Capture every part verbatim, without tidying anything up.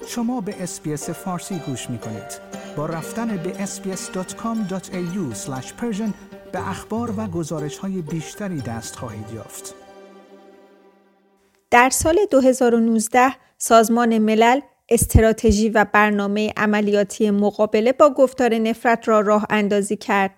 شما به اس‌بی‌اس فارسی گوش می‌کنید. با رفتن به اس بی اس دات کام دات ای یو اسلش پرشن به اخبار و گزارش‌های بیشتری دست خواهید یافت. در سال دو هزار و نوزده سازمان ملل استراتژی و برنامه عملیاتی مقابله با گفتار نفرت را راه اندازی کرد.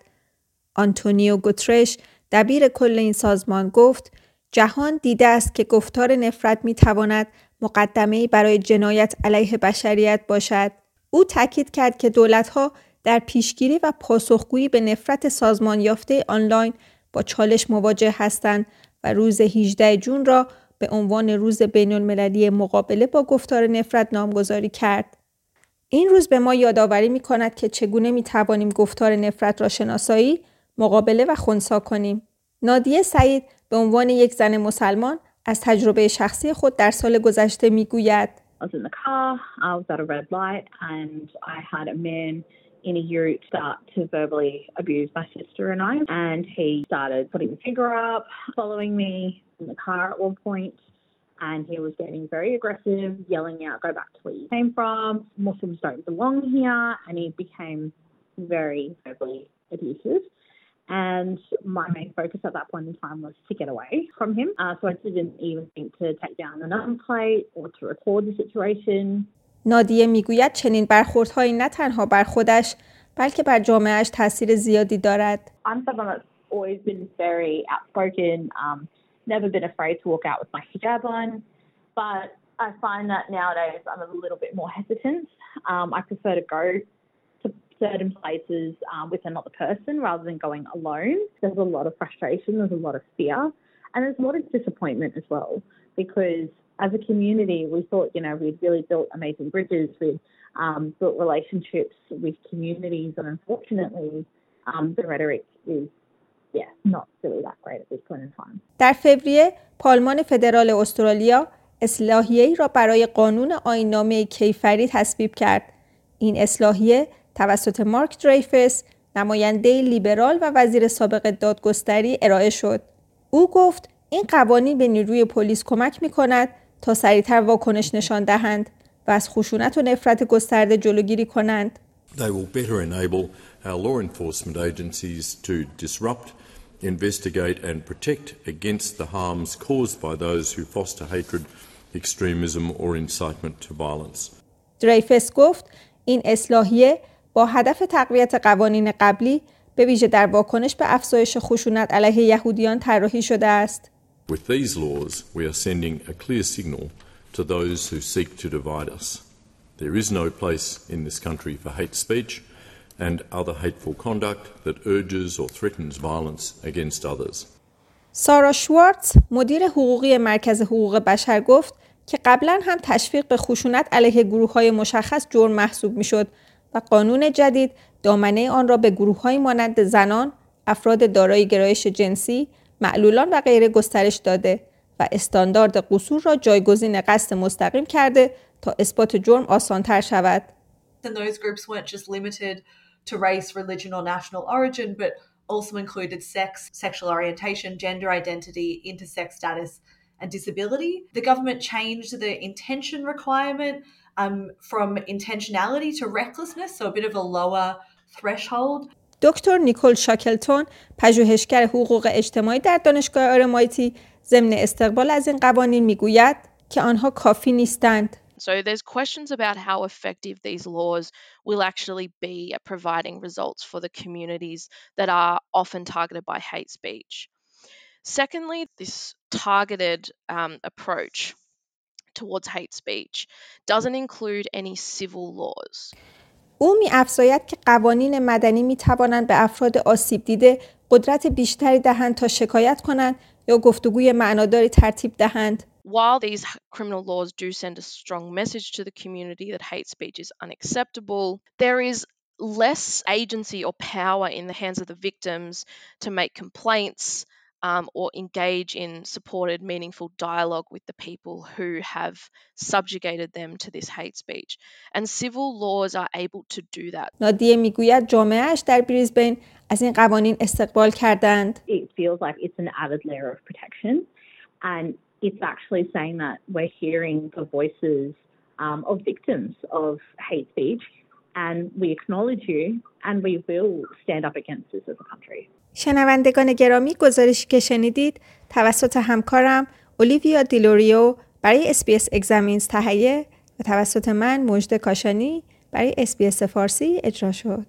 آنتونیو گوترش، دبیر کل این سازمان، گفت جهان دیده است که گفتار نفرت می‌تواند مقدمه‌ای برای جنایت علیه بشریت باشد. او تاکید کرد که دولت‌ها در پیشگیری و پاسخگویی به نفرت سازمان یافته آنلاین با چالش مواجه هستند و روز هجدهم ژوئن را به عنوان روز بین‌المللی مقابله با گفتار نفرت نامگذاری کرد. این روز به ما یادآوری می‌کند که چگونه می‌توانیم گفتار نفرت را شناسایی، مقابله و خنثی کنیم. نادیه سعید به عنوان یک زن مسلمان از تجربه شخصی خود در سال گذشته می‌گوید: I was in the car, I was at a red light and I had a man in a ute start to verbally abuse my sister and I, and he started putting the finger up, following me in the car at one point, and he was getting very aggressive, yelling out, "Go back to where you came from, Muslims don't belong here," and he became very verbally abusive. And my main focus at that point in time was to get away from him. Uh, so I didn't even think to take down the number plate or to record the situation. نادیه میگوید چنین برخوردهایی نه تنها بر خودش بلکه بر جامعهش تاثیر زیادی دارد. I'm someone that's always been very outspoken, um, never been afraid to walk out with my hijab on, but I find that nowadays I'm a little bit more hesitant. Um, I prefer to go to certain places um, with another person rather than going alone. There's a lot of frustration, there's a lot of fear, and there's a lot of disappointment as well, because as a community we thought, you know, we'd really built amazing bridges, we'd um, built relationships with communities, and unfortunately um, the rhetoric is yeah, not really that great at this point in time. در فوریه پارلمان فدرال استرالیا اصلاحیه‌ای را برای قانون آیین‌نامه کیفری تصویب کرد. این اصلاحیه توسط مارک دریفس، نماینده لیبرال و وزیر سابق دادگستری ارائه شد. او گفت این قوانین به نیروی پلیس کمک می‌کند تا سریعتر واکنش نشان دهند و از خشونت و نفرت گسترده جلوگیری کنند. They will better enable our law enforcement agencies to disrupt, investigate and protect against the harms caused by those who foster hatred, extremism or incitement to violence. دریفس گفت این اصلاحیه با هدف تقویت قوانین قبلی به ویژه در واکنش به افزایش خشونت علیه یهودیان طراحی شده است. With these laws, we are sending a clear signal to those who seek to divide us. There is no place in this country for hate speech and other hateful conduct that urges or threatens violence against others. سارا شوارتز، مدیر حقوقی مرکز حقوق بشر، گفت که قبلا هم تشویق به خشونت علیه گروه‌های مشخص جرم محسوب می‌شد و قانون جدید دامنه آن را به گروه‌هایی مانند زنان، افراد دارای گرایش جنسی، معلولان و غیره گسترش داده و استاندارد قصور را جایگزین قصد مستقیم کرده تا اثبات جرم آسان‌تر شود. And those groups weren't just limited to race, religion or national origin, but also included sex, sexual orientation, gender identity, intersex status and disability. The government changed the intention requirement um, from intentionality to recklessness, so a bit of a lower threshold. دکتر نیکول شاکلتون، پژوهشگر حقوق اجتماعی در دانشگاه آرامایتی، ضمن استقبال از این قوانین میگوید که آنها کافی نیستند. So there's questions about how effective these laws will actually be at providing results for the communities that are often targeted by hate speech. Secondly, this targeted um, approach towards hate speech doesn't include any civil laws. او می‌افزاید که قوانین مدنی می‌توانند به افراد آسیب دیده قدرت بیشتری دهند تا شکایت کنند یا گفتگوی معناداری ترتیب دهند. While these criminal laws do send a strong message to the community that hate speech is unacceptable, there is less agency or power in the hands of the victims to make complaints um, or engage in supported, meaningful dialogue with the people who have subjugated them to this hate speech. And civil laws are able to do that. نادیه میگوید جامعهش در بریزبن از این قوانین استقبال کردند. It feels like it's an added layer of protection, and it's actually saying that we're hearing the voices um, of victims of hate speech, and we acknowledge you, and we will stand up against this as a country. شنوندگان گرامی، گزارشی که شنیدید توسط همکارم اولیویا دیلوریو برای اس بی اس اگزامینز تهیه و توسط من مژده کاشانی برای اس بی اس فارسی اجرا شد.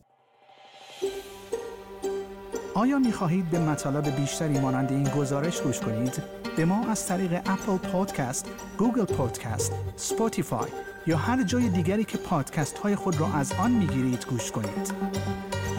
آیا می خواهید به مطالب بیشتری مانند این گزارش گوش کنید؟ به ما از طریق اپل پادکست، گوگل پادکست، اسپاتیفای یا هر جای دیگری که پادکست های خود را از آن می گیرید گوش کنید.